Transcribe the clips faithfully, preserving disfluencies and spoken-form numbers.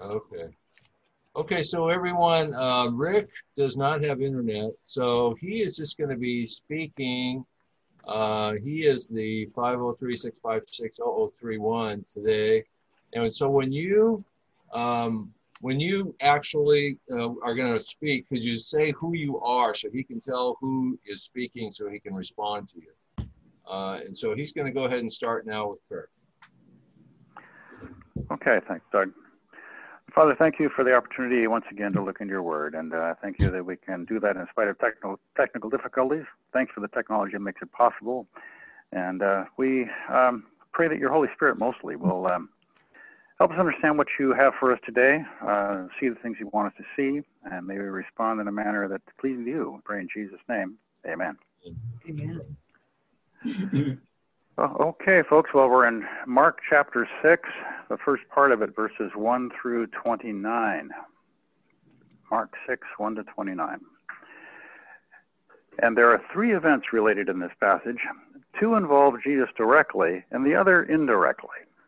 Okay. Okay, so everyone, uh, Rick does not have internet, so he is just going to be speaking. Uh, he is the five oh three, six five six, oh oh three one today. And so when you um, when you actually uh, are going to speak, could you say who you are so he can tell who is speaking so he can respond to you? Uh, and so he's going to go ahead and start now with Kirk. Okay, thanks, Doug. Father, thank you for the opportunity once again to look into your word, and uh, thank you that we can do that in spite of technical technical difficulties. Thanks for the technology that makes it possible, and uh, we um, pray that your Holy Spirit mostly will um, help us understand what you have for us today, uh, see the things you want us to see, and maybe respond in a manner that's pleasing to you. I pray in Jesus' name, amen. Amen. Well, okay, folks, well, we're in Mark chapter six, the first part of it, verses one through twenty-nine. Mark six, one to twenty-nine. And there are three events related in this passage. Two involve Jesus directly, and the other indirectly.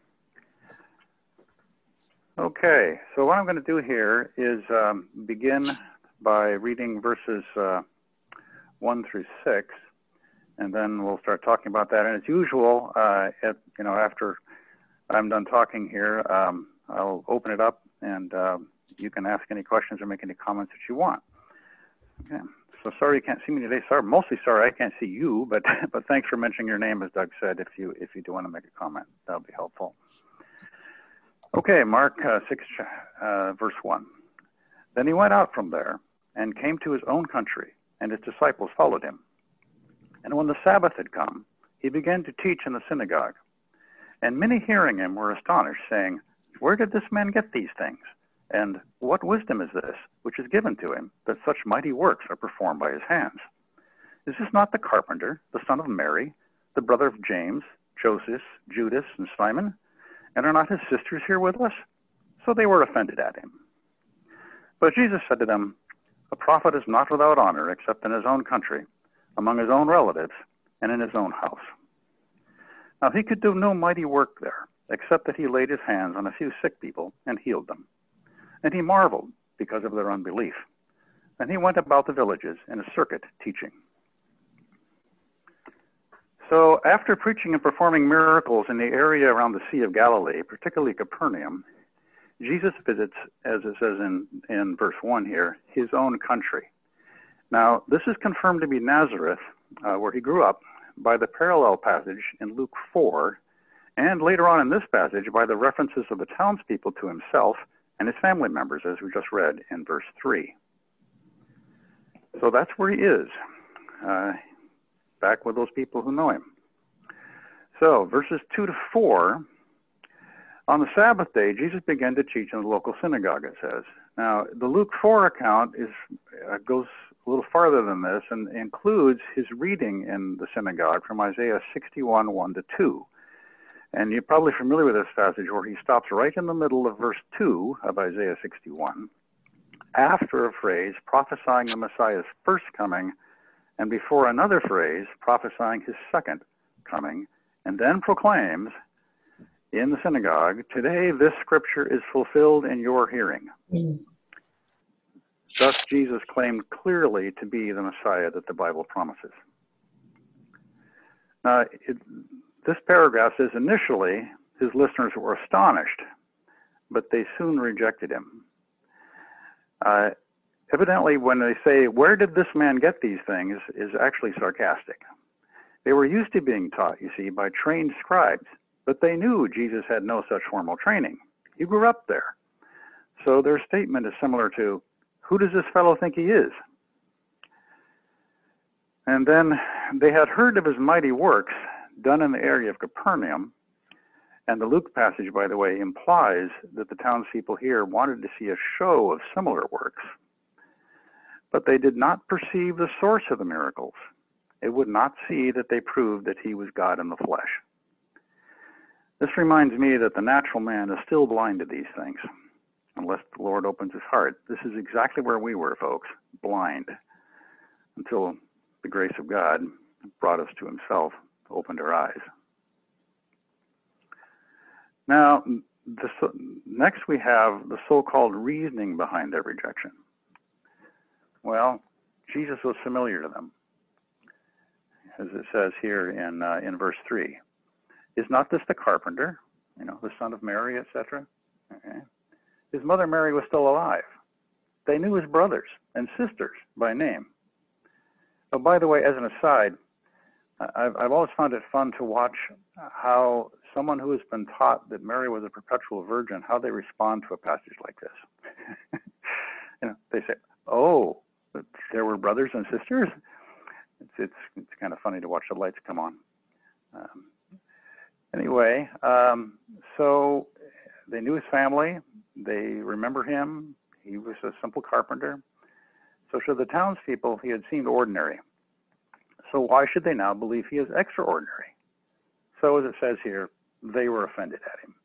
Okay, so what I'm going to do here is um, begin by reading verses uh, one through six. And then we'll start talking about that. And as usual, uh, at, you know, after I'm done talking here, um, I'll open it up, and uh, you can ask any questions or make any comments that you want. Okay. So sorry you can't see me today. Sorry, mostly sorry I can't see you, but but thanks for mentioning your name, as Doug said. If you if you do want to make a comment, that'll be helpful. Okay, Mark uh, six, uh, verse one. Then he went out from there and came to his own country, and his disciples followed him. And when the Sabbath had come, he began to teach in the synagogue. And many hearing him were astonished, saying, "Where did this man get these things? And what wisdom is this, which is given to him, that such mighty works are performed by his hands? Is this not the carpenter, the son of Mary, the brother of James, Joseph, Judas, and Simon? And are not his sisters here with us?" So they were offended at him. But Jesus said to them, "A prophet is not without honor except in his own country, among his own relatives, and in his own house." Now he could do no mighty work there, except that he laid his hands on a few sick people and healed them. And he marveled because of their unbelief. And he went about the villages in a circuit teaching. So after preaching and performing miracles in the area around the Sea of Galilee, particularly Capernaum, Jesus visits, as it says in, in verse one here, his own country. Now, this is confirmed to be Nazareth, uh, where he grew up, by the parallel passage in Luke four, and later on in this passage by the references of the townspeople to himself and his family members, as we just read in verse three. So that's where he is, uh, back with those people who know him. So, verses two to four, on the Sabbath day, Jesus began to teach in the local synagogue, it says. Now, the Luke four account is uh, goes a little farther than this and includes his reading in the synagogue from Isaiah sixty-one, one to two. And you're probably familiar with this passage where he stops right in the middle of verse two of Isaiah sixty-one, after a phrase prophesying the Messiah's first coming, and before another phrase prophesying his second coming, and then proclaims in the synagogue, "Today this scripture is fulfilled in your hearing." Mm. Thus Jesus claimed clearly to be the Messiah that the Bible promises. Now, it, this paragraph says initially his listeners were astonished, but they soon rejected him. Uh, evidently, when they say, "Where did this man get these things?" is actually sarcastic. They were used to being taught, you see, by trained scribes, but they knew Jesus had no such formal training. He grew up there. So their statement is similar to, "Who does this fellow think he is?" And then they had heard of his mighty works done in the area of Capernaum, and the Luke passage, by the way, implies that the townspeople here wanted to see a show of similar works, but they did not perceive the source of the miracles. They would not see that they proved that he was God in the flesh. This reminds me that the natural man is still blind to these things, unless the Lord opens his heart. This is exactly where we were, folks, blind, until the grace of God brought us to himself, opened our eyes. Now, the, next we have the so-called reasoning behind their rejection. Well, Jesus was familiar to them, as it says here in uh, in verse three. Is not this the carpenter, you know, the son of Mary, et cetera? Okay. His mother Mary was still alive. They knew his brothers and sisters by name. Oh, by the way, as an aside, I've, I've always found it fun to watch how someone who has been taught that Mary was a perpetual virgin, how they respond to a passage like this. You know, they say, "Oh, there were brothers and sisters." It's it's, it's kind of funny to watch the lights come on. Um, anyway, um, so they knew his family. They remember him. He was a simple carpenter. So to the townspeople, he had seemed ordinary. So why should they now believe he is extraordinary? So as it says here, they were offended at him.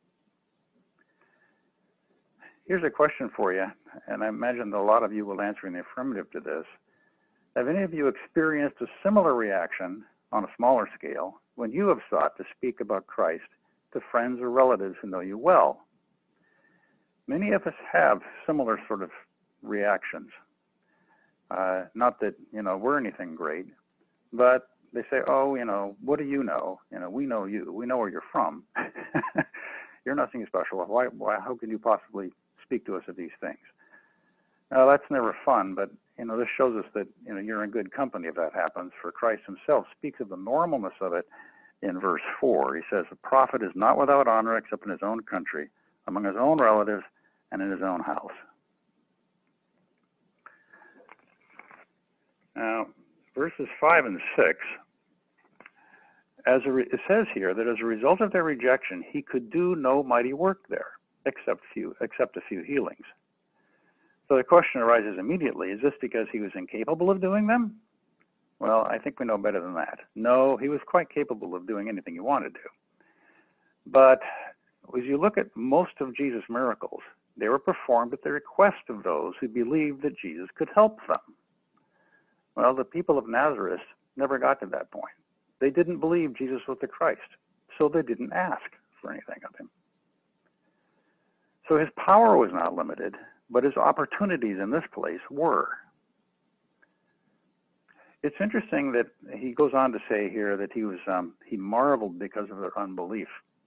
Here's a question for you, and I imagine that a lot of you will answer in the affirmative to this. Have any of you experienced a similar reaction on a smaller scale when you have sought to speak about Christ to friends or relatives who know you well? Many of us have similar sort of reactions. Uh, not that, you know, we're anything great, but they say, "Oh, you know, what do you know? You know, we know you. We know where you're from. You're nothing special. Why, why, how can you possibly speak to us of these things?" Now, that's never fun, but, you know, this shows us that, you know, you're in good company if that happens, for Christ himself speaks of the normalness of it in verse four. He says, "The prophet is not without honor except in his own country, among his own relatives, and in his own house." Now, verses five and six, as a re- it says here that as a result of their rejection, he could do no mighty work there, except few, except a few healings. So the question arises immediately, is this because he was incapable of doing them? Well, I think we know better than that. No, he was quite capable of doing anything he wanted to. But as you look at most of Jesus' miracles, they were performed at the request of those who believed that Jesus could help them. Well, the people of Nazareth never got to that point. They didn't believe Jesus was the Christ, so they didn't ask for anything of him. So his power was not limited, but his opportunities in this place were. It's interesting that he goes on to say here that he was um, he marveled because of their unbelief.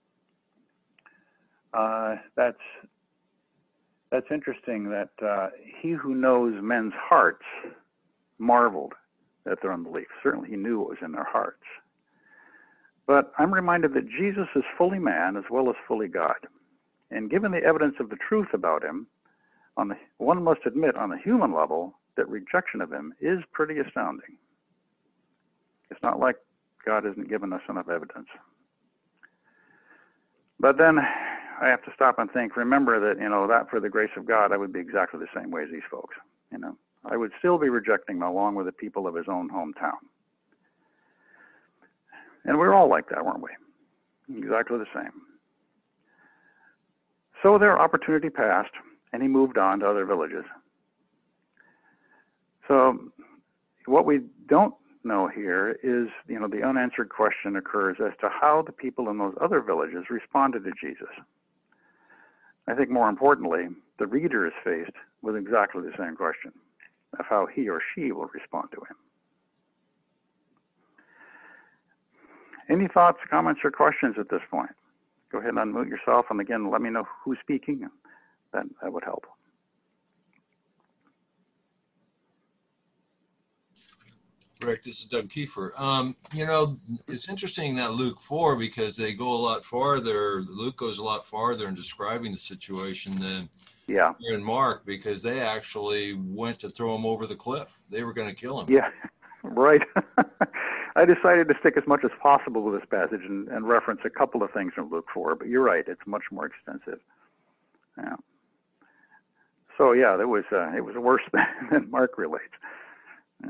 Uh, that's that's interesting that uh, he who knows men's hearts marveled at their unbelief. Certainly he knew what was in their hearts. But I'm reminded that Jesus is fully man as well as fully God. And given the evidence of the truth about him, on the, one must admit on the human level that rejection of him is pretty astounding. It's not like God hasn't given us enough evidence. But then I have to stop and think, remember that, you know, that for the grace of God, I would be exactly the same way as these folks. You know, I would still be rejecting him along with the people of his own hometown. And we're all like that, weren't we? Exactly the same. So their opportunity passed, and he moved on to other villages. So what we don't know here is, you know, the unanswered question occurs as to how the people in those other villages responded to Jesus. I think more importantly, the reader is faced with exactly the same question of how he or she will respond to him. Any thoughts, comments, or questions at this point? Go ahead and unmute yourself, and again, let me know who's speaking. That, that would help. Rick, this is Doug Kiefer. Um, you know, it's interesting that Luke four, because they go a lot farther, Luke goes a lot farther in describing the situation than yeah. here in Mark, because they actually went to throw him over the cliff. They were going to kill him. Yeah, right. I decided to stick as much as possible with this passage and, and reference a couple of things from Luke four, but you're right, it's much more extensive. Yeah. So yeah, it was uh, it was worse than, than Mark relates. Yeah.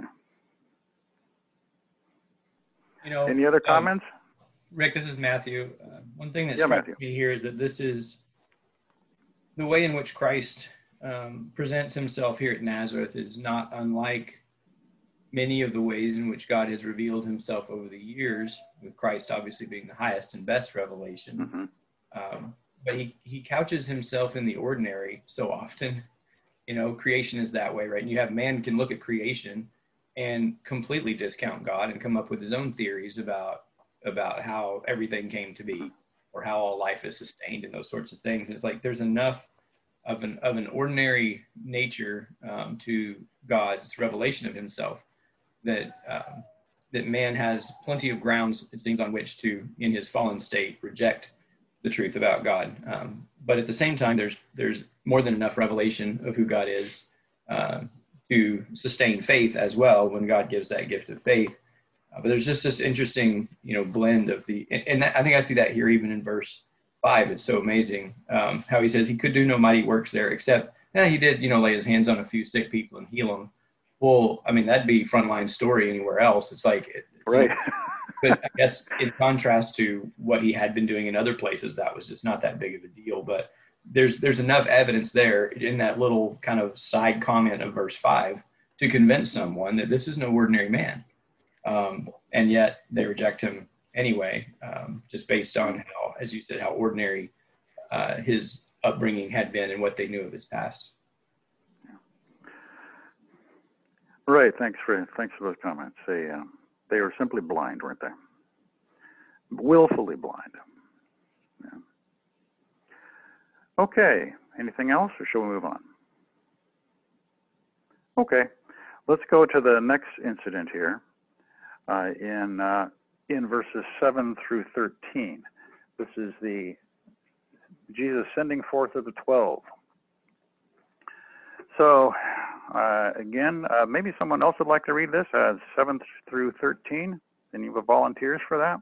You know, any other comments? Um, Rick, this is Matthew. Uh, one thing that yeah, struck Matthew. me here is that this is the way in which Christ um, presents himself here at Nazareth is not unlike many of the ways in which God has revealed himself over the years, with Christ obviously being the highest and best revelation. Mm-hmm. Um, but he, he couches himself in the ordinary so often. You know, creation is that way, right? And you have man can look at creation and completely discount God and come up with his own theories about about how everything came to be or how all life is sustained and those sorts of things. And it's like there's enough of an of an ordinary nature um, to God's revelation of himself that um, that man has plenty of grounds, it seems, on which to, in his fallen state, reject the truth about God. Um, but at the same time, there's there's more than enough revelation of who God is uh, to sustain faith as well when God gives that gift of faith. Uh, but there's just this interesting, you know, blend of the, and, and that, I think I see that here even in verse five. It's so amazing um, how he says he could do no mighty works there, except yeah, he did, you know, lay his hands on a few sick people and heal them. Well, I mean, that'd be frontline story anywhere else. It's like, it, right. But I guess in contrast to what he had been doing in other places, that was just not that big of a deal. But there's there's enough evidence there in that little kind of side comment of verse five to convince someone that this is no ordinary man. Um, and yet they reject him anyway, um, just based on how, as you said, how ordinary uh, his upbringing had been and what they knew of his past. Right. Thanks for thanks for those comments. They uh, they were simply blind, weren't they? Willfully blind. Yeah. Okay. Anything else, or shall we move on? Okay. Let's go to the next incident here uh, in uh, in verses seven through thirteen. This is the Jesus sending forth of the twelve. So, uh, again, uh, maybe someone else would like to read this as seven through thirteen. Any of the volunteers for that?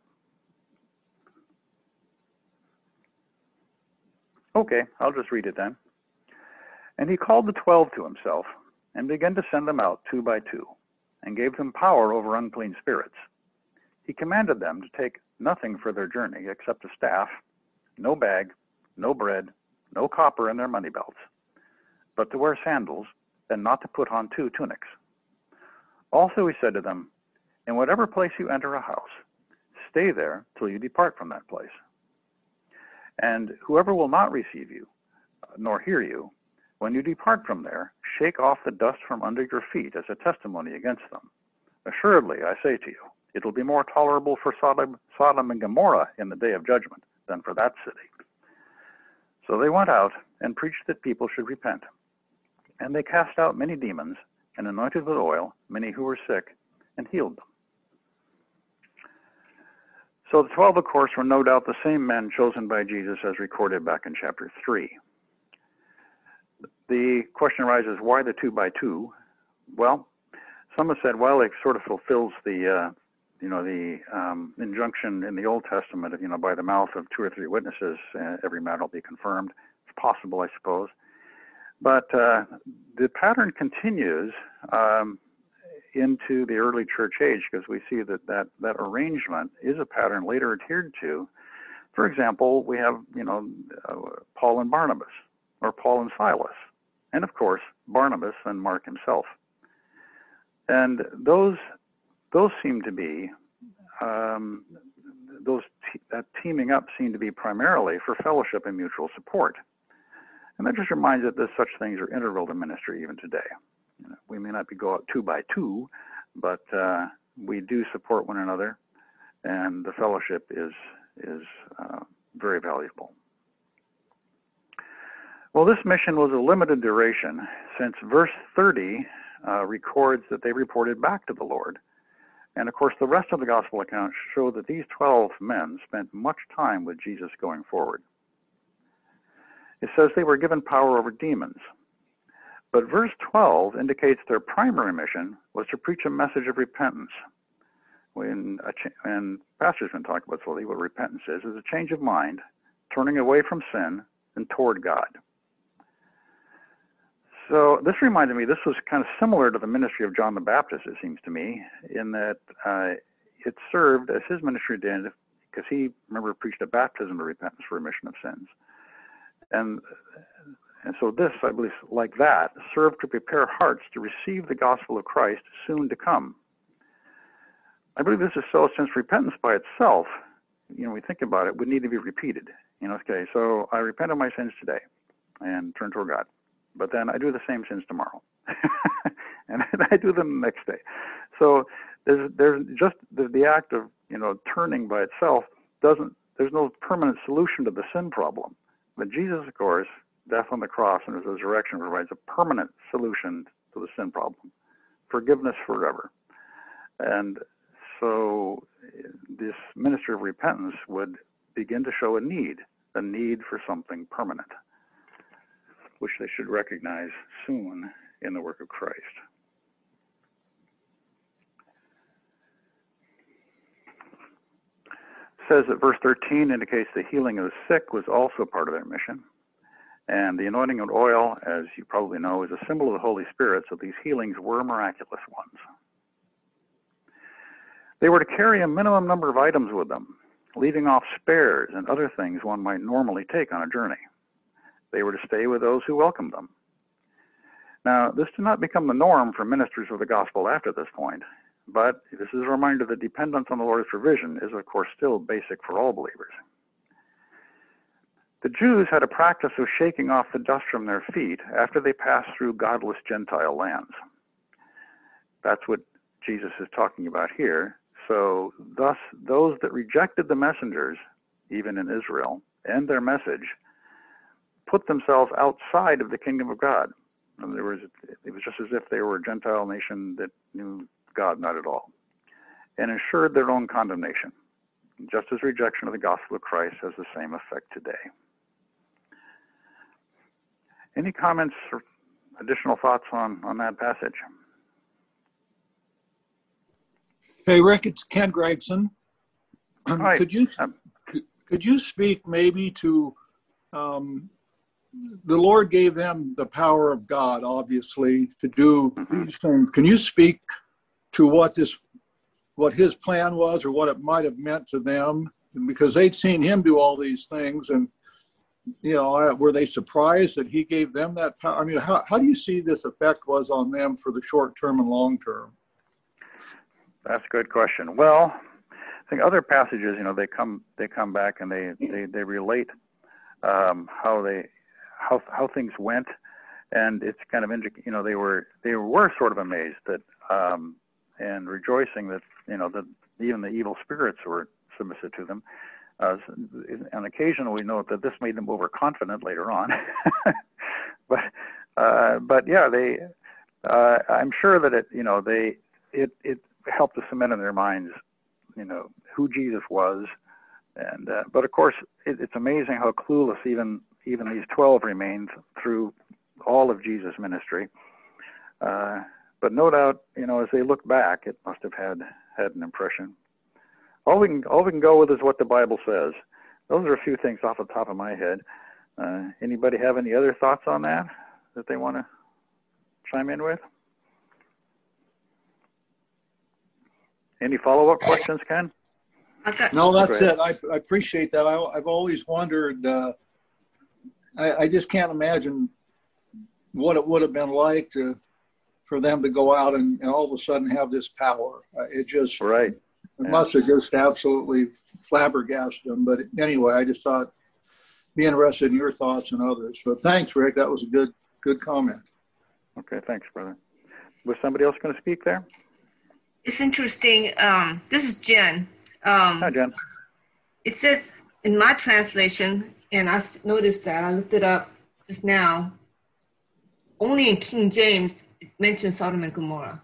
Okay, I'll just read it then. And he called the twelve to himself and began to send them out two by two and gave them power over unclean spirits. He commanded them to take nothing for their journey except a staff, no bag, no bread, no copper in their money belts, but to wear sandals and not to put on two tunics. Also he said to them, in whatever place you enter a house, stay there till you depart from that place. And whoever will not receive you, nor hear you, when you depart from there, shake off the dust from under your feet as a testimony against them. Assuredly, I say to you, it will be more tolerable for Sodom, Sodom and Gomorrah in the day of judgment than for that city. So they went out and preached that people should repent. And they cast out many demons and anointed with oil many who were sick and healed them. So the twelve, of course, were no doubt the same men chosen by Jesus as recorded back in chapter three. The question arises, why the two by two? Well, some have said, well, it sort of fulfills the, uh, you know, the um, injunction in the Old Testament of, you know, by the mouth of two or three witnesses, uh, every matter will be confirmed. It's possible, I suppose. But uh, the pattern continues um, into the early church age, because we see that, that that arrangement is a pattern later adhered to. For example, we have, you know, uh, Paul and Barnabas, or Paul and Silas, and of course, Barnabas and Mark himself. And those those seem to be, um, those te- that teaming up seem to be primarily for fellowship and mutual support. And that just reminds us that such things are integral to ministry even today. You know, we may not be go out two by two, but uh, we do support one another, and the fellowship is is uh, very valuable. Well, this mission was a limited duration, since verse thirty uh, records that they reported back to the Lord. And of course, the rest of the gospel accounts show that these twelve men spent much time with Jesus going forward. It says they were given power over demons. But verse twelve indicates their primary mission was to preach a message of repentance. When a ch- and Pastor's been talking about slowly what repentance is, is a change of mind, turning away from sin and toward God. So this reminded me, this was kind of similar to the ministry of John the Baptist, it seems to me, in that uh, it served as his ministry did, because he, remember, preached a baptism of repentance for remission of sins. And And so this, I believe, like that, served to prepare hearts to receive the gospel of Christ soon to come. I believe this is so since repentance by itself, you know, we think about it, would need to be repeated. You know, okay, so I repent of my sins today and turn toward God. But then I do the same sins tomorrow. And then I do them the next day. So there's there's just the, the act of, you know, turning by itself doesn't, there's no permanent solution to the sin problem. But Jesus, of course, death on the cross and his resurrection provides a permanent solution to the sin problem. Forgiveness forever. And so this ministry of repentance would begin to show a need, a need for something permanent, which they should recognize soon in the work of Christ. It says that verse thirteen indicates the healing of the sick was also part of their mission. And the anointing of oil, as you probably know, is a symbol of the Holy Spirit, so these healings were miraculous ones. They were to carry a minimum number of items with them, leaving off spares and other things one might normally take on a journey. They were to stay with those who welcomed them. Now, this did not become the norm for ministers of the gospel after this point, but this is a reminder that dependence on the Lord's provision is, of course, still basic for all believers. The Jews had a practice of shaking off the dust from their feet after they passed through godless Gentile lands. That's what Jesus is talking about here. So, thus, those that rejected the messengers, even in Israel, and their message, put themselves outside of the kingdom of God. In other words, it was just as if they were a Gentile nation that knew God not at all, and ensured their own condemnation, just as rejection of the gospel of Christ has the same effect today. Any comments or additional thoughts on, on that passage? Hey, Rick, it's Ken Gregson. Um, Hi. Could you Um, could, could you speak maybe to um, the Lord gave them the power of God, obviously, to do mm-hmm. these things. Can you speak to what this, what his plan was, or what it might have meant to them? Because they'd seen him do all these things, and you know, were they surprised that he gave them that power? I mean, how how do you see this effect was on them for the short term and long term? That's a good question. Well, I think other passages, you know, they come they come back and they they, they relate um, how they how how things went, and it's kind of, you know, they were they were sort of amazed that um, and rejoicing that, you know, that even the evil spirits were submissive to them. Uh, on occasion, we note that this made them overconfident later on, but uh, but yeah, they uh, I'm sure that it you know they it it helped to cement in their minds, you know, who Jesus was, and uh, but of course it, it's amazing how clueless even even these twelve remained through all of Jesus' ministry. Uh, but no doubt, you know, as they look back, it must have had had an impression. All we can all we can go with is what the Bible says. Those are a few things off the top of my head. Uh, anybody have any other thoughts on that that they want to chime in with? Any follow-up questions, Ken? No, that's it. I, I appreciate that. I, I've always wondered. Uh, I, I just can't imagine what it would have been like to for them to go out and, and all of a sudden have this power. Uh, it just right. It yeah. must have just absolutely flabbergasted them. But anyway, I just thought, be interested in your thoughts and others. But thanks, Rick. That was a good good comment. Okay, thanks, brother. Was somebody else going to speak there? It's interesting. Um, this is Jen. Um, Hi, Jen. It says in my translation, and I noticed that, I looked it up just now, only in King James it mentions Sodom and Gomorrah.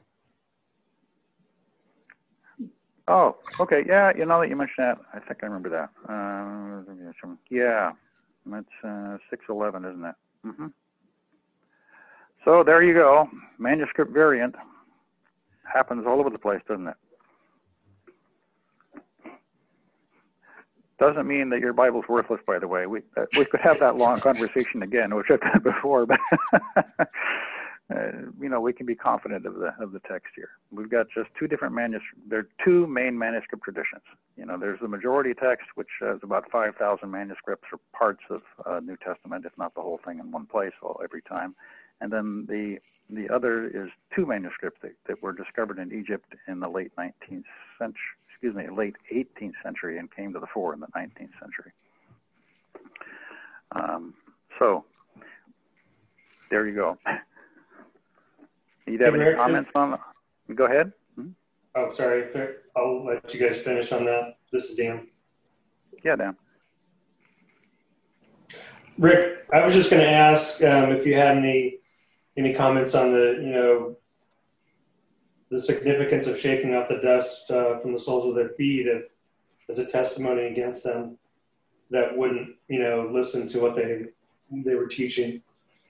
Oh, okay. Yeah, you know that you mentioned that. I think I remember that. Uh, yeah, that's uh, six eleven, isn't it? Mm-hmm. So there you go. Manuscript variant. Happens all over the place, doesn't it? Doesn't mean that your Bible's worthless, by the way. We uh, we could have that long conversation again, which I've done before, but uh, you know, we can be confident of the of the text here. We've got just two different manuscripts. There are two main manuscript traditions. You know, there's the majority text, which has about five thousand manuscripts or parts of uh, New Testament, if not the whole thing in one place, all every time. And then the the other is two manuscripts that, that were discovered in Egypt in the late nineteenth century, excuse me, late eighteenth century, and came to the fore in the nineteenth century. Um, so there you go. You have Hey, any Rick, comments on? Go ahead. Hmm? Oh, sorry. I'll let you guys finish on that. This is Dan. Yeah, Dan. Rick, I was just going to ask um, if you had any any comments on the, you know, the significance of shaking off the dust uh, from the soles of their feet if, as a testimony against them that wouldn't, you know, listen to what they they were teaching.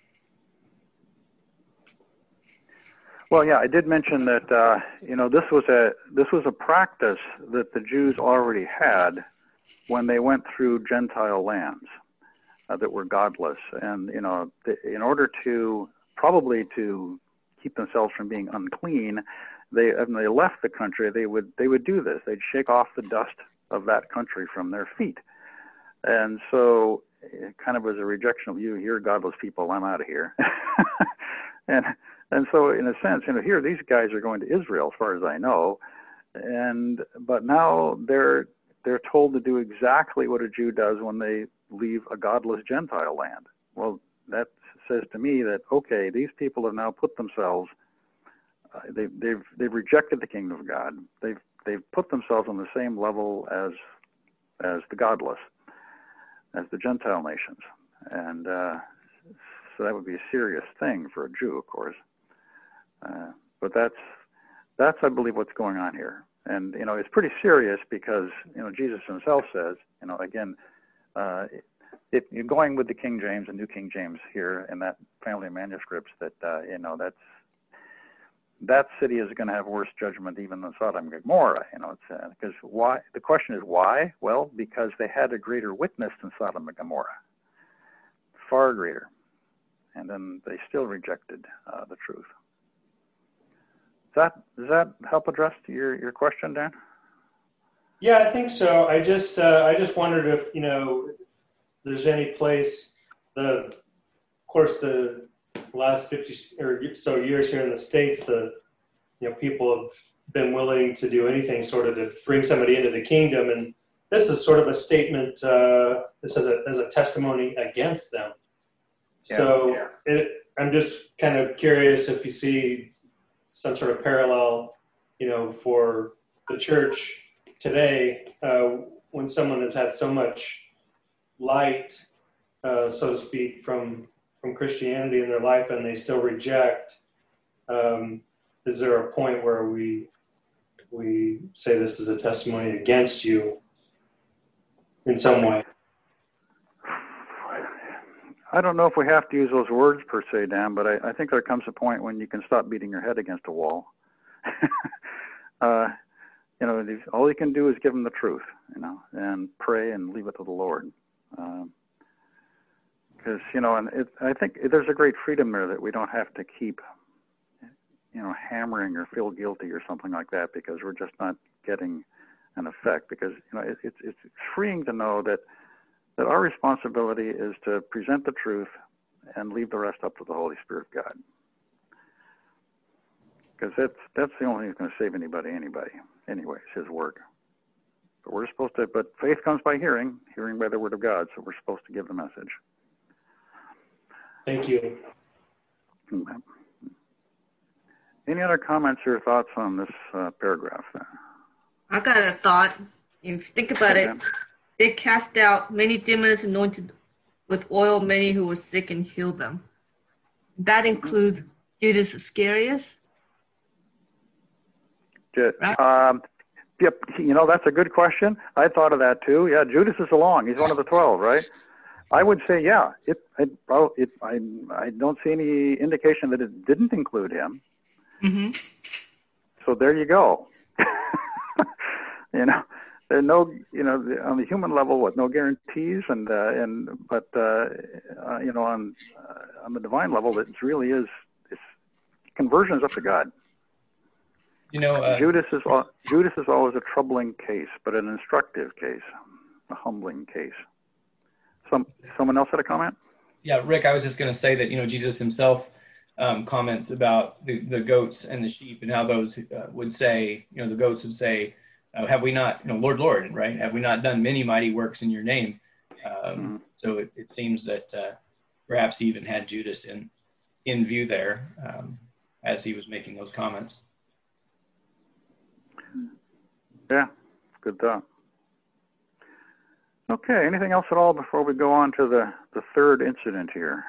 Well, yeah, I did mention that uh, you know this was a this was a practice that the Jews already had when they went through Gentile lands uh, that were godless, and you know, th- in order to probably to keep themselves from being unclean, they when they left the country, they would they would do this. They'd shake off the dust of that country from their feet, and so it kind of was a rejection of you. You're godless people. I'm out of here, and. And so, in a sense, you know, here these guys are going to Israel, as far as I know, and but now they're they're told to do exactly what a Jew does when they leave a godless Gentile land. Well, that says to me that okay, these people have now put themselves, uh, they've they've they've rejected the kingdom of God. They've they've put themselves on the same level as as the godless, as the Gentile nations, and uh, so that would be a serious thing for a Jew, of course. Uh, but that's, that's, I believe, what's going on here. And, you know, it's pretty serious because, you know, Jesus himself says, you know, again, uh, if you're going with the King James and New King James here in that family of manuscripts, that, uh, you know, that's, that city is going to have worse judgment even than Sodom and Gomorrah. You know, it's because uh, why? The question is why? Well, because they had a greater witness than Sodom and Gomorrah, far greater. And then they still rejected uh, the truth. That, does that help address your, your question, Dan? Yeah, I think so. I just uh, I just wondered if, you know, there's any place, the of course the last fifty or so years here in the States, the you know people have been willing to do anything sort of to bring somebody into the kingdom, and this is sort of a statement. Uh, this is a as a testimony against them. Yeah. So Yeah. It, I'm just kind of curious if you see some sort of parallel, you know, for the church today, uh, when someone has had so much light, uh, so to speak, from from Christianity in their life, and they still reject. Um, is there a point where we we say this is a testimony against you in some way? I don't know if we have to use those words per se, Dan, but I, I think there comes a point when you can stop beating your head against a wall. uh, you know, all you can do is give them the truth, you know, and pray and leave it to the Lord. Because, um, you know, and it, I think there's a great freedom there that we don't have to keep, you know, hammering or feel guilty or something like that because we're just not getting an effect. Because, you know, it, it's it's freeing to know that that our responsibility is to present the truth and leave the rest up to the Holy Spirit of God. Because that's, that's the only thing that's going to save anybody, anybody, anyways, his work. But we're supposed to, but faith comes by hearing, hearing by the word of God, so we're supposed to give the message. Thank you. Okay. Any other comments or thoughts on this uh, paragraph? I got a thought. If you think about it, they cast out many demons, anointed with oil many who were sick, and healed them. That includes Judas Iscariot. Right? Um, yep, you know, that's a good question. I thought of that too. Yeah, Judas is along. He's one of the twelve, right? I would say, yeah. It, it, well, it, I, I don't see any indication that it didn't include him. Mm-hmm. So there you go. You know. There are no, you know, on the human level, what, no guarantees, and uh, and but uh, uh, you know, on uh, on the divine level, it really is. It's conversion is up to God. You know, uh, Judas is Judas is always a troubling case, but an instructive case, a humbling case. Some someone else had a comment? Yeah, Rick, I was just going to say that you know Jesus himself um, comments about the, the goats and the sheep, and how those uh, would say, you know, the goats would say, Uh, have we not, you know, Lord, Lord, right? Have we not done many mighty works in your name? Um, Mm-hmm. So it, it seems that uh, perhaps he even had Judas in, in view there um, as he was making those comments. Yeah, good thought. Okay, anything else at all before we go on to the, the third incident here?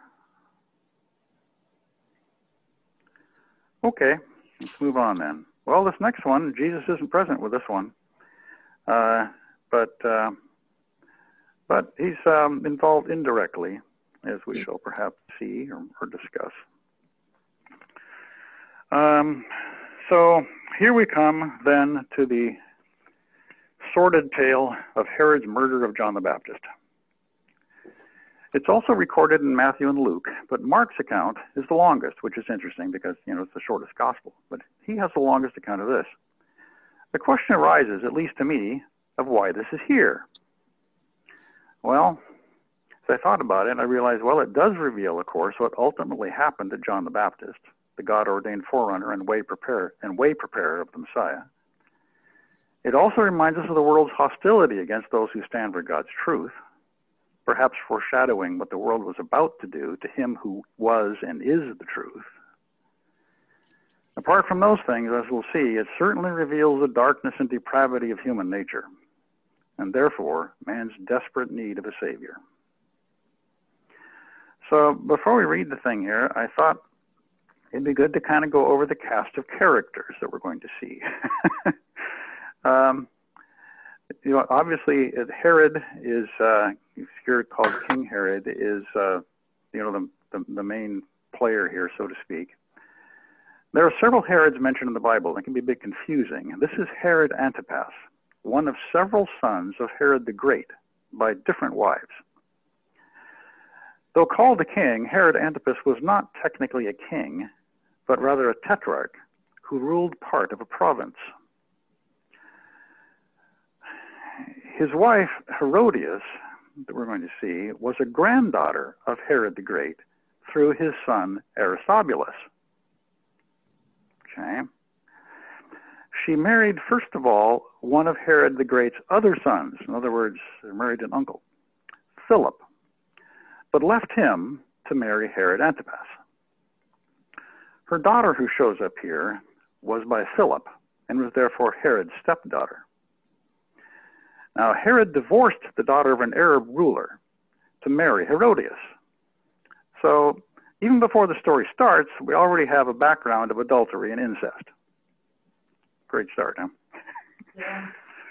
Okay, let's move on then. Well, this next one, Jesus isn't present with this one, uh, but uh, but he's um, involved indirectly, as we shall perhaps see or, or discuss. Um, so here we come then to the sordid tale of Herod's murder of John the Baptist. It's also recorded in Matthew and Luke, but Mark's account is the longest, which is interesting because, you know, it's the shortest gospel, but he has the longest account of this. The question arises, at least to me, of why this is here. Well, as I thought about it, I realized, well, it does reveal, of course, what ultimately happened to John the Baptist, the God-ordained forerunner and way preparer and way preparer of the Messiah. It also reminds us of the world's hostility against those who stand for God's truth, perhaps foreshadowing what the world was about to do to him who was and is the truth. Apart from those things, as we'll see, it certainly reveals the darkness and depravity of human nature, and therefore man's desperate need of a Savior. So before we read the thing here, I thought it'd be good to kind of go over the cast of characters that we're going to see. um, you know, obviously, Herod is, uh, here called King Herod, is, uh, you know, the, the, the main player here, so to speak. There are several Herods mentioned in the Bible that can be a bit confusing. This is Herod Antipas, one of several sons of Herod the Great by different wives. Though called a king, Herod Antipas was not technically a king, but rather a tetrarch who ruled part of a province. His wife, Herodias, that we're going to see, was a granddaughter of Herod the Great through his son Aristobulus. Okay. She married, first of all, one of Herod the Great's other sons. In other words, they married an uncle, Philip, but left him to marry Herod Antipas. Her daughter, who shows up here, was by Philip and was therefore Herod's stepdaughter. Now, Herod divorced the daughter of an Arab ruler to marry Herodias. So, even before the story starts, we already have a background of adultery and incest. Great start, huh? Yeah.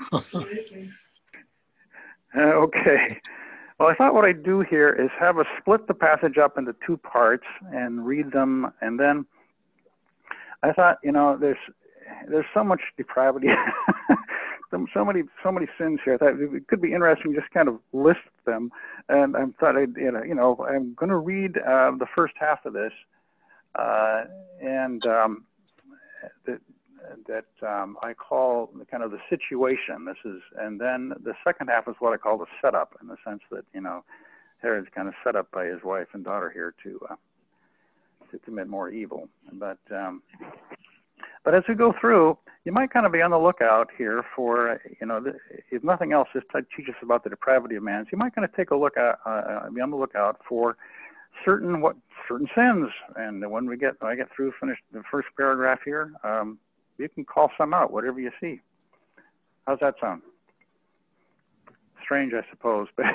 Okay. Well, I thought what I'd do here is have us split the passage up into two parts and read them, and then I thought, you know, there's there's so much depravity, so, so many so many sins here. I thought it could be interesting to just kind of list them, and I thought I'd, you know, you know I'm going to read uh, the first half of this, uh, and um, that that um, I call the kind of the situation. This is, and then the second half is what I call the setup, in the sense that, you know, Herod's kind of set up by his wife and daughter here to uh, to commit more evil. But um, but as we go through, you might kind of be on the lookout here for, you know, if nothing else, just to teach us about the depravity of man. So you might kind of take a look at, uh, be on the lookout for certain what certain sins. And when we get when I get through, finish the first paragraph here. Um, You can call some out, whatever you see. How's that sound? Strange, I suppose. But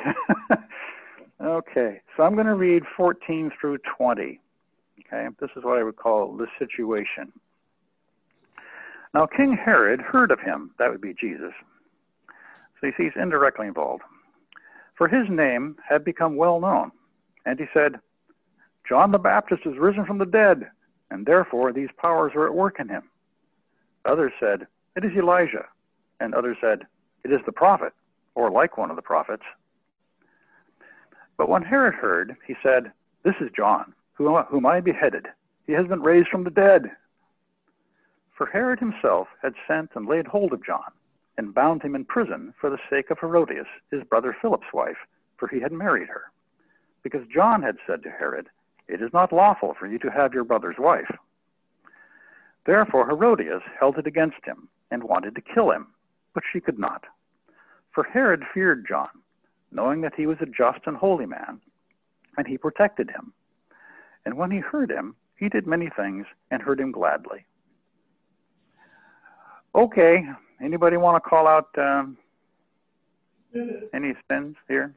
okay, so I'm going to read fourteen through twenty. Okay, this is what I would call the situation. Now, King Herod heard of him. That would be Jesus. So you see, he's indirectly involved. For his name had become well known. And he said, John the Baptist is risen from the dead, and therefore these powers are at work in him. Others said, it is Elijah. And others said, it is the prophet, or like one of the prophets. But when Herod heard, he said, this is John, whom I beheaded. He has been raised from the dead. For Herod himself had sent and laid hold of John, and bound him in prison for the sake of Herodias, his brother Philip's wife, for he had married her. Because John had said to Herod, it is not lawful for you to have your brother's wife. Therefore Herodias held it against him, and wanted to kill him, but she could not. For Herod feared John, knowing that he was a just and holy man, and he protected him. And when he heard him, he did many things and heard him gladly. Okay, anybody want to call out um, any sins here?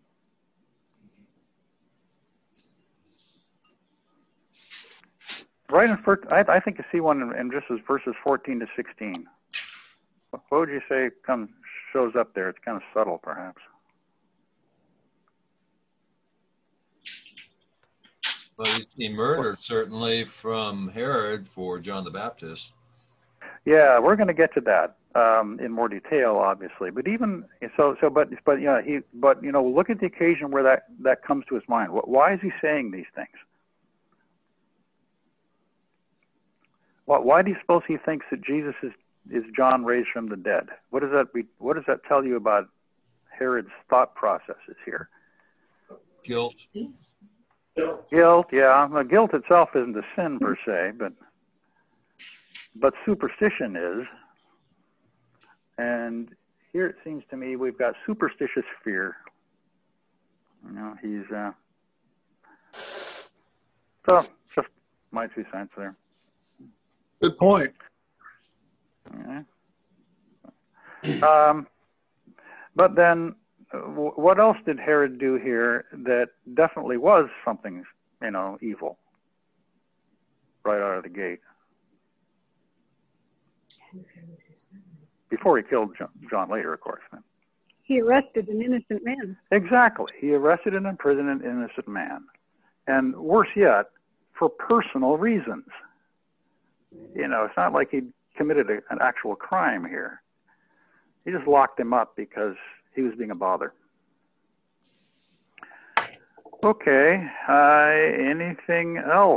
Right in first, I, I think you see one in, in just as verses fourteen to sixteen. What would you say comes shows up there? It's kind of subtle, perhaps. Well, he murdered certainly from Herod for John the Baptist. Yeah, we're going to get to that um, in more detail, obviously. But even so, so but but yeah, he but you know, look at the occasion where that that comes to his mind. Why is he saying these things? Why do you suppose he thinks that Jesus is, is John raised from the dead? What does that be, what does that tell you about Herod's thought processes here? Guilt. Guilt. Guilt, yeah. Well, guilt itself isn't a sin per se, but but superstition is. And here it seems to me we've got superstitious fear. You know, he's uh, so just my two cents there. Good point. Yeah. Um, but then, uh, w- what else did Herod do here that definitely was something, you know, evil, right out of the gate? Before he killed John, John later, of course. He arrested an innocent man. Exactly. He arrested and imprisoned an innocent man. And worse yet, for personal reasons. You know, it's not like he committed a, an actual crime here. He just locked him up because he was being a bother. Okay, uh, anything else?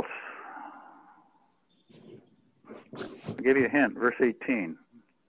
I'll give you a hint, verse eighteen.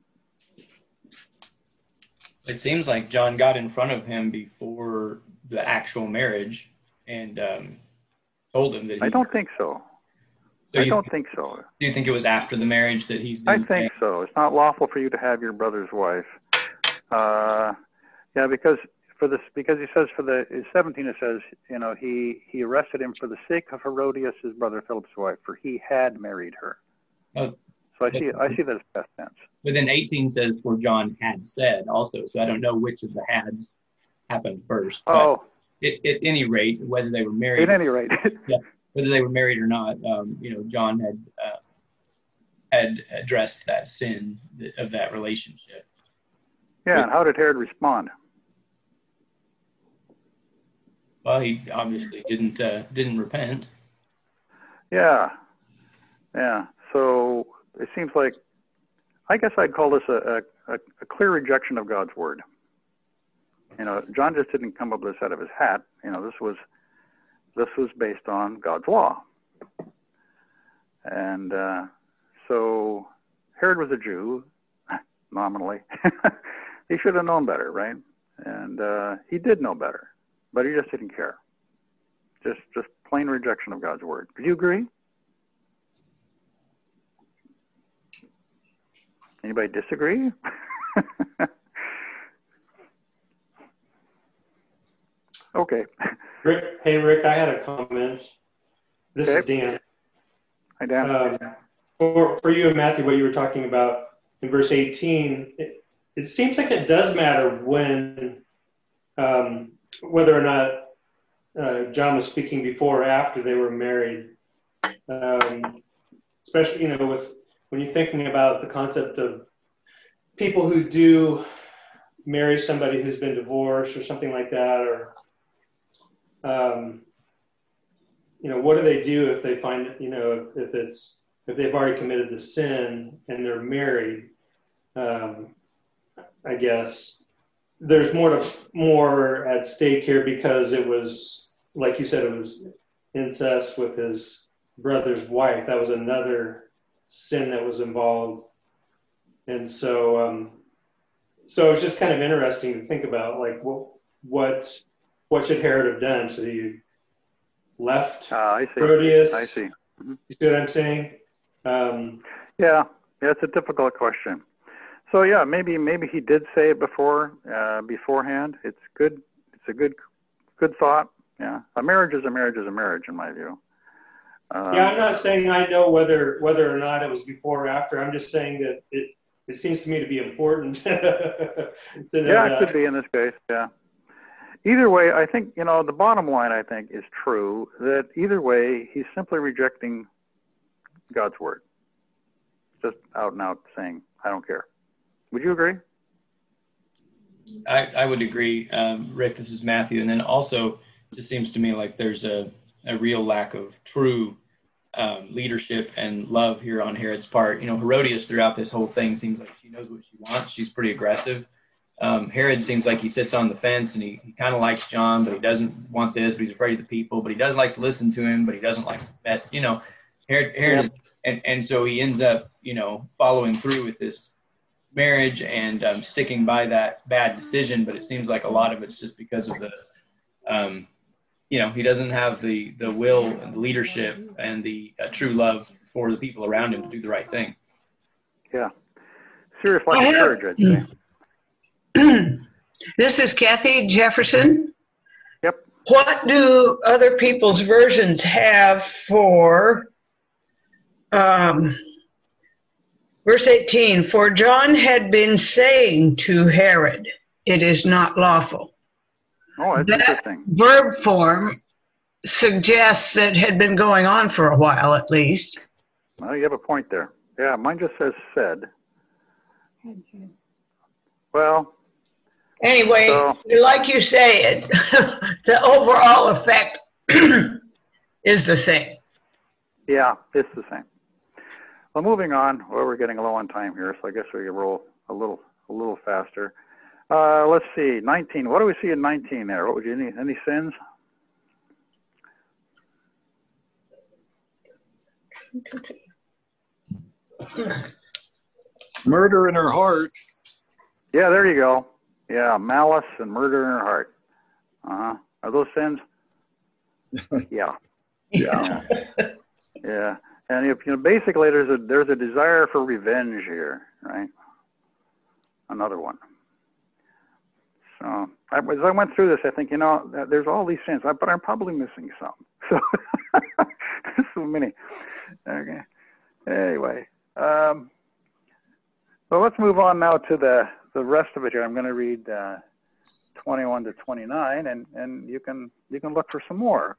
It seems like John got in front of him before the actual marriage and um, told him that he... I don't think so. So I you, don't think so. Do you think it was after the marriage that he's... I think so. It's not lawful for you to have your brother's wife. Uh, yeah, because for this, because he says for the seventeen, it says, you know, he he arrested him for the sake of Herodias, his brother Philip's wife, for he had married her. Oh, so I see I see that as past tense. But then eighteen says, for John had said also. So I don't know which of the hads happened first. Oh. At, at any rate, whether they were married. At any rate. Yeah. Whether they were married or not, um, you know, John had uh, had addressed that sin of that relationship. Yeah, but, and how did Herod respond? Well, he obviously didn't uh, didn't repent. Yeah, yeah. So it seems like, I guess I'd call this a, a, a clear rejection of God's word. You know, John just didn't come up with this out of his hat. You know, this was. This was based on God's law. And uh, so Herod was a Jew, nominally. He should have known better, right? And uh, he did know better, but he just didn't care. Just just plain rejection of God's word. Do you agree? Anybody disagree? Okay. Rick, hey, Rick, I had a comment. This okay. is Dan. Hi, Dan. Um, for, for you and Matthew, what you were talking about in verse eighteen, it, it seems like it does matter when, um, whether or not uh, John was speaking before or after they were married. Um, especially, you know, with when you're thinking about the concept of people who do marry somebody who's been divorced or something like that, or Um, you know, what do they do if they find, you know, if, if it's, if they've already committed the sin and they're married? Um, I guess there's more to, more at stake here because it was, like you said, it was incest with his brother's wife. That was another sin that was involved. And so, um, so it's just kind of interesting to think about, like, what, what, What should Herod have done? Should he left uh, I see. Herodias? I see. Mm-hmm. You see what I'm saying? Um, yeah, yeah, it's a difficult question. So yeah, maybe maybe he did say it before uh, beforehand. It's good. It's a good, good thought. Yeah, a marriage is a marriage is a marriage in my view. Um, yeah, I'm not saying I know whether whether or not it was before or after. I'm just saying that it it seems to me to be important to know yeah, that. it could be in this case. Yeah. Either way, I think, you know, the bottom line, I think, is true, that either way, he's simply rejecting God's word. Just out and out saying, I don't care. Would you agree? I, I would agree. Um, Rick, this is Matthew. And then also, it just seems to me like there's a, a real lack of true um, leadership and love here on Herod's part. You know, Herodias throughout this whole thing seems like she knows what she wants. She's pretty aggressive. Um, Herod seems like he sits on the fence and he, he kind of likes John, but he doesn't want this, but he's afraid of the people, but he doesn't like to listen to him, but he doesn't like his best, you know, Herod, Herod yeah. and, and so he ends up, you know, following through with this marriage and um, sticking by that bad decision. But it seems like a lot of it's just because of the, um, you know, he doesn't have the, the will and the leadership and the uh, true love for the people around him to do the right thing. Yeah. Serious lack of courage, I'd say. This is Kathy Jefferson. Yep. What do other people's versions have for um, verse eighteen? For John had been saying to Herod, it is not lawful. Oh, that's that interesting. Verb form suggests that it had been going on for a while at least. Well, you have a point there. Yeah, mine just says said. Well, anyway, so, like you say, it, the overall effect is the same. Yeah, it's the same. Well, moving on. Well, we're getting low on time here, so I guess we can roll a little, a little faster. Uh, let's see, nineteen. What do we see in nineteen there? What would you any any sins? Murder in her heart. Yeah, there you go. Yeah, malice and murder in her heart. Uh-huh. Are those sins? Yeah. Yeah. Yeah. Yeah. And if you know, basically, there's a there's a desire for revenge here, right? Another one. So I, as I went through this, I think, you know, there's all these sins, but I'm probably missing some. So so many. Okay. Anyway, um, well, let's move on now to the the rest of it here. I'm going to read uh, twenty-one to twenty-nine, and and you can you can look for some more.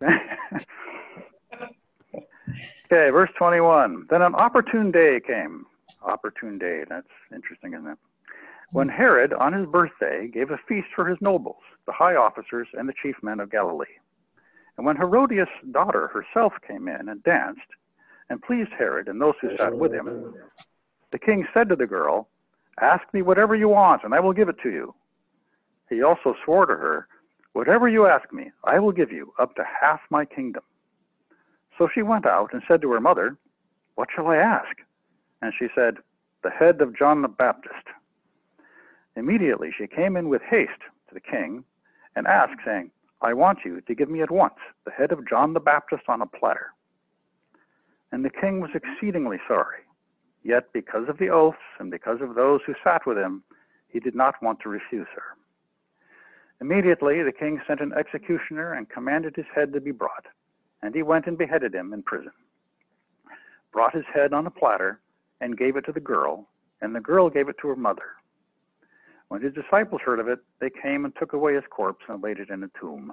Okay, verse twenty-one. Then an opportune day came. Opportune day. That's interesting, isn't it? When Herod, on his birthday, gave a feast for his nobles, the high officers, and the chief men of Galilee. And when Herodias' daughter herself came in and danced, and pleased Herod and those who sat with him, the king said to the girl, "Ask me whatever you want, and I will give it to you." He also swore to her, "Whatever you ask me, I will give you, up to half my kingdom." So she went out and said to her mother, "What shall I ask?" And she said, "The head of John the Baptist." Immediately she came in with haste to the king and asked, saying, "I want you to give me at once the head of John the Baptist on a platter." And the king was exceedingly sorry. Yet because of the oaths and because of those who sat with him, he did not want to refuse her. Immediately the king sent an executioner and commanded his head to be brought. And he went and beheaded him in prison, brought his head on a platter, and gave it to the girl, and the girl gave it to her mother. When his disciples heard of it, they came and took away his corpse and laid it in a tomb.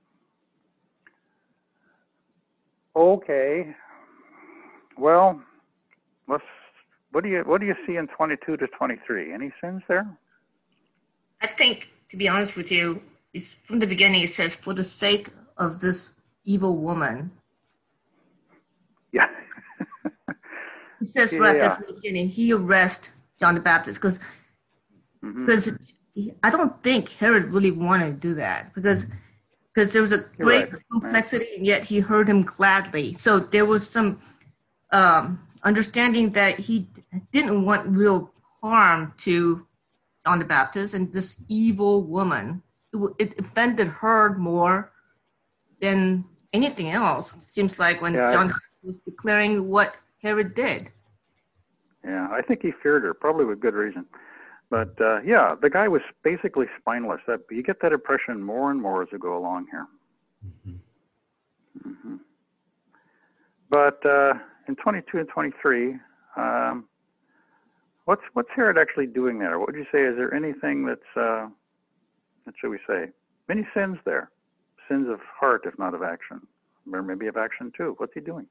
Okay. Well, let's. What do you what do you see in twenty-two to twenty-three? Any sins there? I think, to be honest with you, it's, from the beginning it says, "For the sake of this evil woman." Yeah. It says yeah, right yeah. there from the beginning, he arrests John the Baptist because because mm-hmm. I don't think Herod really wanted to do that because because there was a great right. complexity right. and yet he heard him gladly. So there was some um, understanding that he didn't want real harm to John the Baptist and this evil woman. It, it offended her more than anything else. It seems like when yeah, John was declaring what Herod did. Yeah, I think he feared her, probably with good reason. But uh, yeah, the guy was basically spineless. That you get that impression more and more as you go along here. Mm-hmm. Mm-hmm. But uh, in twenty-two and twenty-three, um, what's what's Herod actually doing there? What would you say? Is there anything that's uh, what should we say? Many sins there, sins of heart, if not of action, or maybe of action too. What's he doing?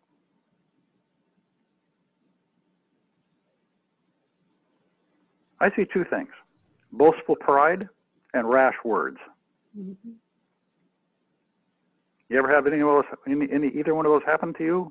I see two things: boastful pride and rash words. Mm-hmm. You ever have any of those, any, any either one of those happen to you?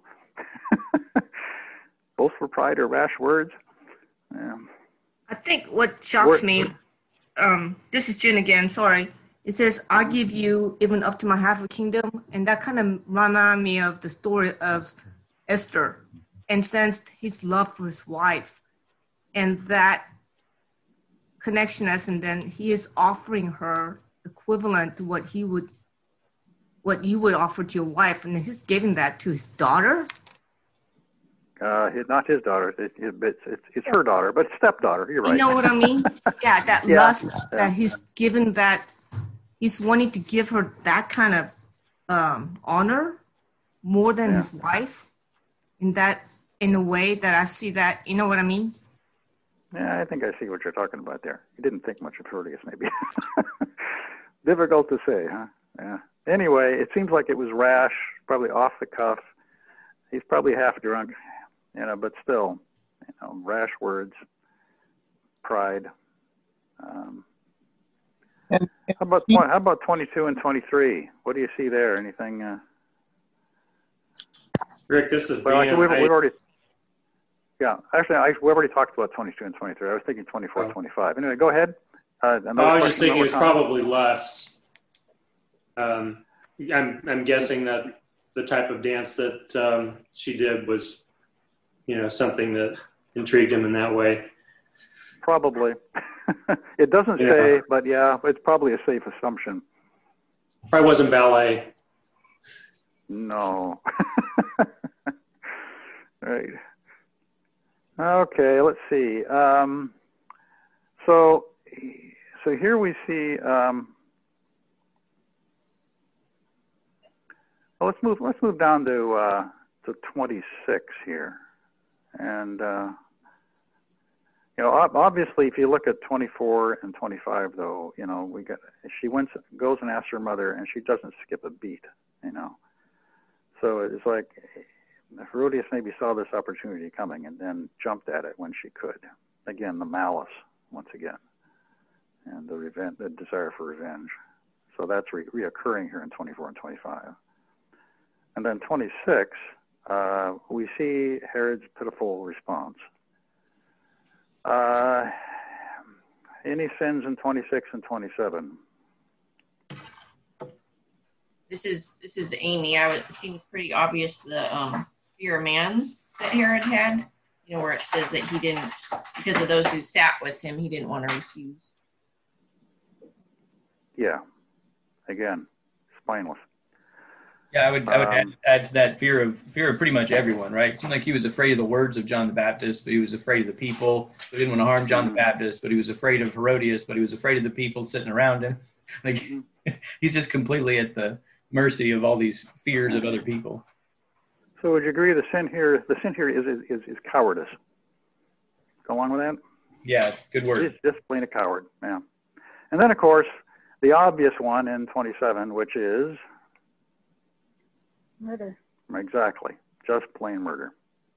Boastful pride or rash words? Yeah. I think what shocks Word. me, um, this is Jin again, sorry. It says, I'll give you even up to my half a kingdom. And that kind of reminds me of the story of Esther, and sensed his love for his wife. And that connection as and then he is offering her equivalent to what he would what you would offer to your wife, and he's giving that to his daughter. Uh, not his daughter. It, it, it's, it's it's her daughter, but stepdaughter. You're right. You know what I mean? Yeah, that yeah, lust yeah. that he's given, that he's wanting to give her that kind of um, honor more than yeah. his wife. In that, in a way that I see that. You know what I mean? Yeah, I think I see what you're talking about there. You didn't think much of Herodias, maybe. Difficult to say, huh? Yeah. Anyway, it seems like it was rash, probably off the cuff. He's probably half drunk, you know, but still, you know, rash words, pride. Um, and, and how about he, how about twenty-two and twenty-three? What do you see there? Anything? Uh... Rick, this is well, Dan. actually, we've, I, we've already. Yeah, actually, I, we've already talked about twenty-two and twenty-three. I was thinking twenty-four, oh. twenty-five. Anyway, go ahead. Uh, I was just thinking it was time. probably lust. Um, I'm I'm guessing that the type of dance that um, she did was, you know, something that intrigued him in that way. Probably. It doesn't yeah. say, but yeah, it's probably a safe assumption. Probably wasn't ballet. No. Right. Okay, let's see. Um, so, so here we see. Um, well, let's move. Let's move down to uh, to twenty-six here, and uh, you know, obviously, if you look at twenty-four and twenty-five, though, you know, we got she went goes and asks her mother, and she doesn't skip a beat, you know. So it's like Herodias maybe saw this opportunity coming and then jumped at it when she could. Again, the malice once again, and the revenge, the desire for revenge. So that's re- reoccurring here in twenty-four and twenty-five. And then twenty-six, uh, we see Herod's pitiful response. Uh, any sins in twenty-six and twenty-seven? This is this is Amy. I would, it seems pretty obvious the um, fear of man that Herod had. You know, where it says that he didn't, because of those who sat with him, he didn't want to refuse. Yeah. Again, spineless. Yeah, I would I would Um, add, add to that fear of fear of pretty much everyone, right? It seemed like he was afraid of the words of John the Baptist, but he was afraid of the people. So he didn't want to harm John the Baptist, but he was afraid of Herodias, but he was afraid of the people sitting around him. Like he's just completely at the mercy of all these fears of other people. So would you agree the sin here the sin here is is, is cowardice? Go along with that? Yeah, good word. He's just plain a coward, yeah. And then of course the obvious one in twenty-seven, which is Murder. Exactly. Just plain murder.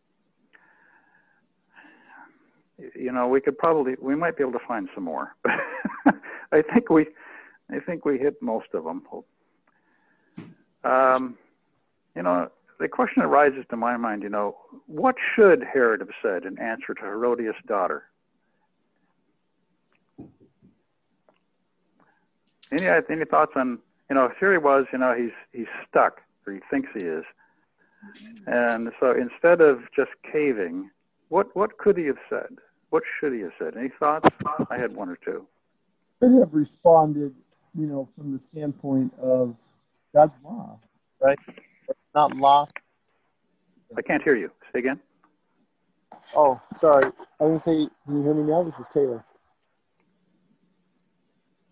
You know, we could probably, we might be able to find some more, but I think we, I think we hit most of them. Um, you know, the question that rises to my mind, you know, what should Herod have said in answer to Herodias' daughter? Any, any thoughts on, you know, here he was, you know, he's, he's stuck. He thinks he is, and so instead of just caving, what what could he have said? What should he have said? Any thoughts? I had one or two. Could have responded, you know, from the standpoint of God's law, right? Not law. I can't hear you. Say again. Oh, sorry. I was going to say, can you hear me now? This is Taylor.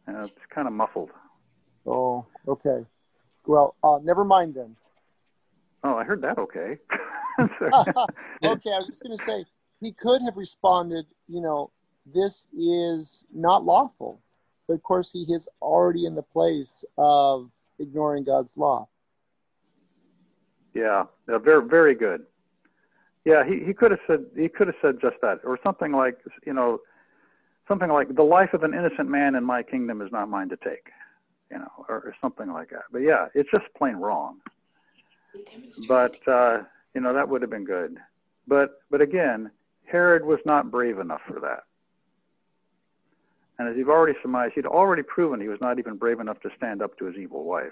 Uh, it's kind of muffled. Oh, okay. Well, uh, never mind then. Oh, I heard that okay. Okay, I was just going to say, he could have responded, you know, this is not lawful. But of course, he is already in the place of ignoring God's law. Yeah, yeah, very, very good. Yeah, he, he could have said he could have said just that, or something like, you know, something like, the life of an innocent man in my kingdom is not mine to take, you know, or, or something like that. But yeah, it's just plain wrong. But uh, you know, that would have been good. But but again, Herod was not brave enough for that. And as you've already surmised, he'd already proven he was not even brave enough to stand up to his evil wife.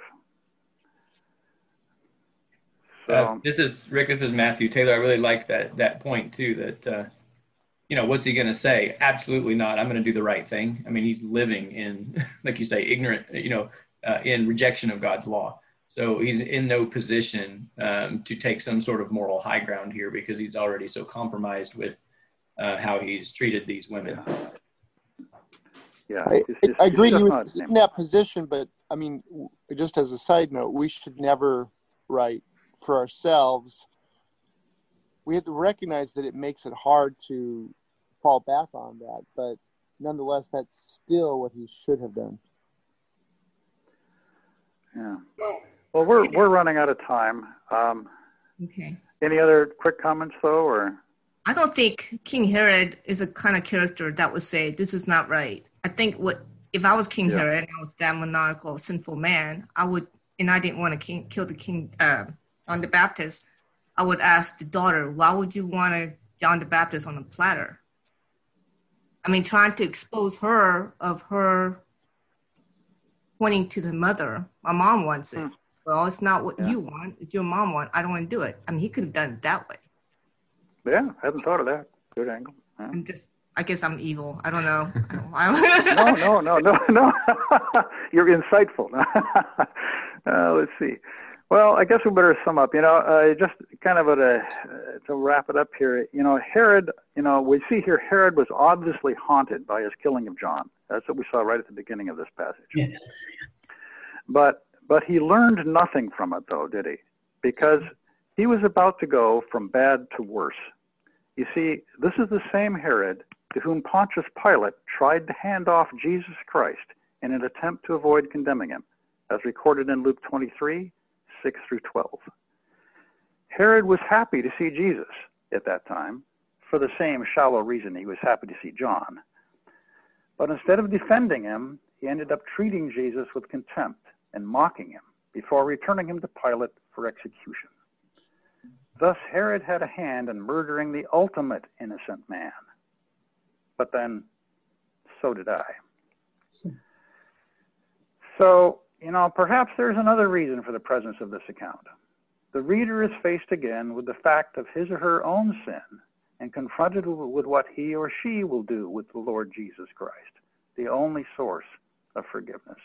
So uh, this is Rick. This is Matthew Taylor. I really like that that point too. That uh, you know, what's he going to say? Absolutely not. I'm going to do the right thing. I mean, he's living in, like you say, ignorant. You know, uh, in rejection of God's law. So he's in no position um, to take some sort of moral high ground here because he's already so compromised with uh, how he's treated these women. Yeah, I, it's, it's, I agree it's he just was not- in that position, but I mean, just as a side note, we should never write for ourselves. We have to recognize that it makes it hard to fall back on that, but nonetheless, that's still what he should have done. Yeah. Well, we're we're running out of time. Um, Okay. any other quick comments though, or? I don't think King Herod is a kind of character that would say this is not right. I think what if I was King Yeah. Herod and I was that maniacal, sinful man, I would, and I didn't want to king, kill the king, uh, John the Baptist. I would ask the daughter, why would you want to John the Baptist on a platter? I mean, trying to expose her of her pointing to the mother. My mom wants it. Hmm. Well, it's not what Yeah. you want. It's your mom want. I don't want to do it. I mean, he could have done it that way. Yeah, I hadn't thought of that. Good angle. Yeah. I'm just, I guess I'm evil. I don't know. I don't, No, no, no, no, no. You're insightful. uh, let's see. Well, I guess we better sum up. You know, uh, just kind of at a, uh, to wrap it up here. You know, Herod. You know, we see here Herod was obviously haunted by his killing of John. That's what we saw right at the beginning of this passage. Yeah. But but he learned nothing from it, though, did he? Because he was about to go from bad to worse. You see, this is the same Herod to whom Pontius Pilate tried to hand off Jesus Christ in an attempt to avoid condemning him, as recorded in Luke twenty-three, six through twelve. Herod was happy to see Jesus at that time, for the same shallow reason he was happy to see John. But instead of defending him, he ended up treating Jesus with contempt and mocking him before returning him to Pilate for execution. Thus, Herod had a hand in murdering the ultimate innocent man. But then, so did I. So, you know, perhaps there's another reason for the presence of this account. The reader is faced again with the fact of his or her own sin and confronted with what he or she will do with the Lord Jesus Christ, the only source of forgiveness.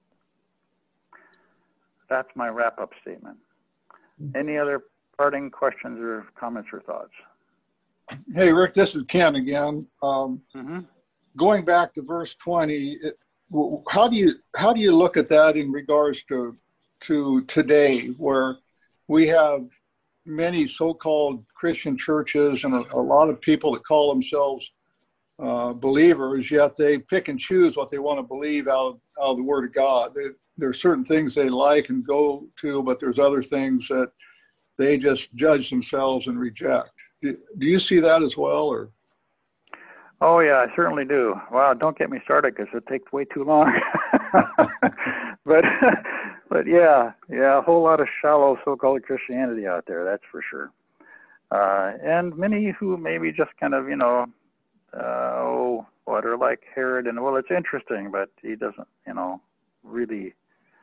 That's my wrap-up statement. Any other parting questions or comments or thoughts? Hey, Rick, this is Ken again. Um, Mm-hmm. Going back to verse twenty, it, how do you how do you look at that in regards to to today, where we have many so-called Christian churches and a, a lot of people that call themselves uh, believers, yet they pick and choose what they want to believe out of, out of the Word of God. They, there are certain things they like and go to, but there's other things that they just judge themselves and reject. Do, do you see that as well, or? Oh, yeah, I certainly do. Wow, don't get me started because it takes way too long. but, but yeah, yeah, a whole lot of shallow so-called Christianity out there, that's for sure. Uh, and many who maybe just kind of, you know, uh, oh, what are like Herod, and well, it's interesting, but he doesn't, you know, really,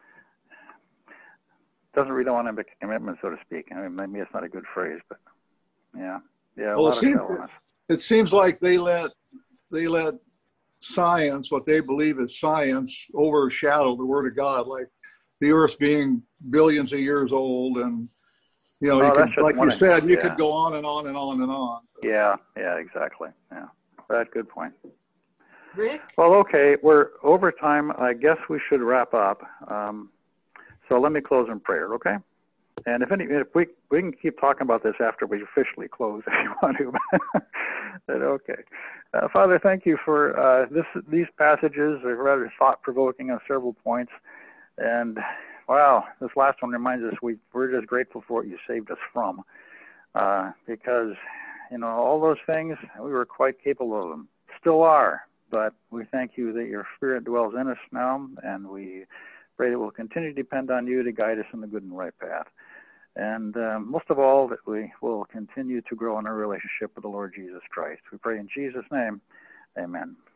doesn't really want to make a commitment, so to speak. I mean, maybe it's not a good phrase, but yeah, yeah, a Well, lot it of seems, shallowness. it seems like they let they let science, what they believe is science, overshadow the Word of God, like the Earth being billions of years old, and you know, Oh, you that's could, just like you one said, example, you yeah. could go on and on and on and on. Yeah, yeah, exactly. Yeah, that's a good point. Rick? Well, okay, we're over time. I guess we should wrap up. Um, so let me close in prayer, okay? And if any, if we we can keep talking about this after we officially close, if you want to. But okay, uh, Father, thank you for uh, this. These passages are rather thought-provoking on several points, and wow, this last one reminds us we we're just grateful for what you saved us from, uh, because you know all those things we were quite capable of them, still are. But we thank you that your Spirit dwells in us now, and we pray that we'll continue to depend on you to guide us in the good and right path. And um, most of all, that we will continue to grow in our relationship with the Lord Jesus Christ. We pray in Jesus' name, amen.